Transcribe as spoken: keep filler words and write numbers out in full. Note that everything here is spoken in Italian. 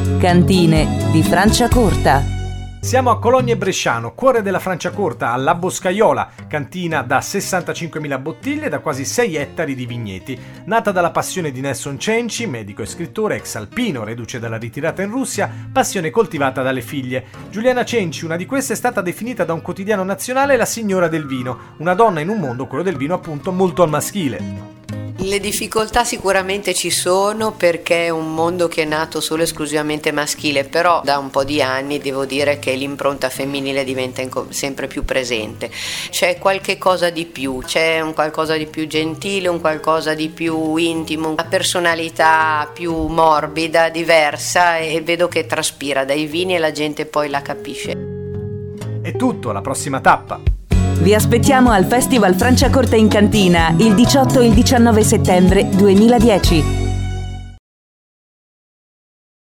Cantine di Franciacorta. Siamo a Cologno e Bresciano, cuore della Franciacorta, alla Boscaiola, cantina da sessantacinquemila bottiglie e da quasi sei ettari di vigneti. Nata dalla passione di Nelson Cenci, medico e scrittore, ex alpino, reduce dalla ritirata in Russia, passione coltivata dalle figlie. Giuliana Cenci, una di queste, è stata definita da un quotidiano nazionale la signora del vino, una donna in un mondo, quello del vino appunto, molto al maschile. Le difficoltà sicuramente ci sono perché è un mondo che è nato solo esclusivamente maschile, però da un po' di anni devo dire che l'impronta femminile diventa sempre più presente. C'è qualche cosa di più, c'è un qualcosa di più gentile, un qualcosa di più intimo, una personalità più morbida, diversa, e vedo che traspira dai vini e la gente poi la capisce. È tutto, alla prossima tappa! Vi aspettiamo al Festival Franciacorta in Cantina il diciotto e il diciannove settembre duemiladieci.